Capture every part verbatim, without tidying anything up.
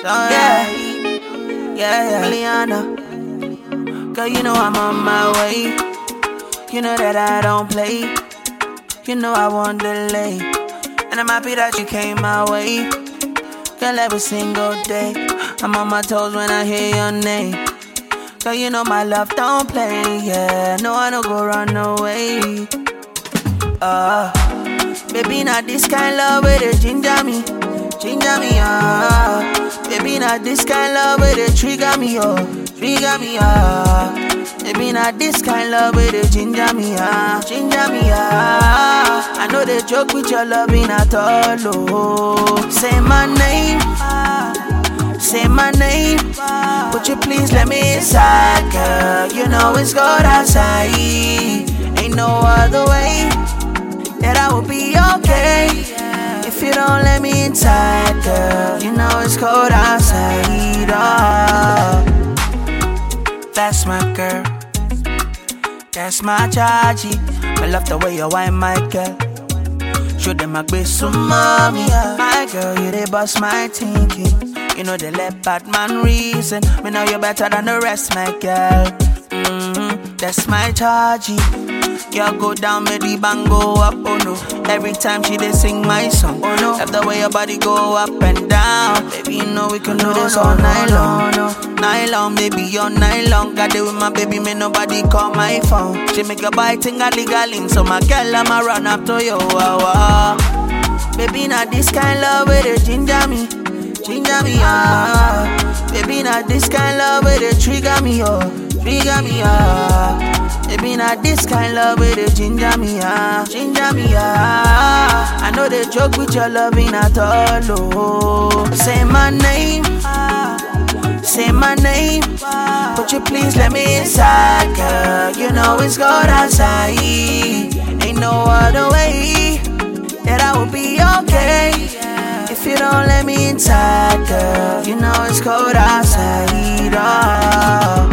Yeah, yeah, yeah. Liana, girl, you know I'm on my way. You know that I don't play. You know I won't delay. And I'm happy that you came my way. Girl, every single day I'm on my toes when I hear your name. Girl, you know my love don't play. Yeah, no, I don't go run away. Uh, baby, not this kind love with it ginger me. Ginger me, ah. Uh. Baby, not this kind love with it trigger me, oh. Trigger me, ah. Uh. Baby, not this kind love with it ginger me, ah. Ginger me, ah. I know they joke with your loving at all, oh. Say my name, say my name. Would you please let me inside, girl? You know it's cold outside. Ain't no other way that I will be okay if you don't let me inside, girl. You know it's cold outside, oh. That's my girl, that's my chargy. I love the way you whine, my girl. Show them a bit some mommy, my girl. You they bust my thinking. You know they let bad man reason. Me know you better than the rest, my girl. Mm-hmm. That's my chargy. Girl go down, me the bang go up, oh no. Every time she dey sing my song, oh no. Love the way your body go up and down. Baby, you know we can do this all night long, no. Night long, baby, all night long. Got it with my baby, me nobody call my phone. She make a bite ting a legaling, so my girl I'ma run up to you, wow, wow. Baby, not this kind love with it ginger me, ginger me, ah. Baby, not this kind love with it trigger me, oh, trigger me, ah. Baby, not this kind love with it ginger me, ah, ginger me, ah. I know they joke with your loving at all, oh. Say my name, say my name. Would you please let me inside, girl? You know it's cold outside. Ain't no other way that I will be okay if you don't let me inside, girl. You know it's cold outside, oh.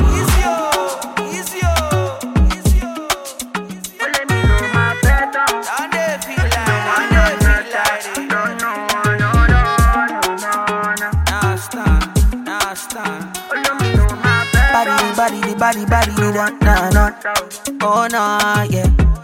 Body, body, body, body, body, nah, nah. Oh, nah, yeah.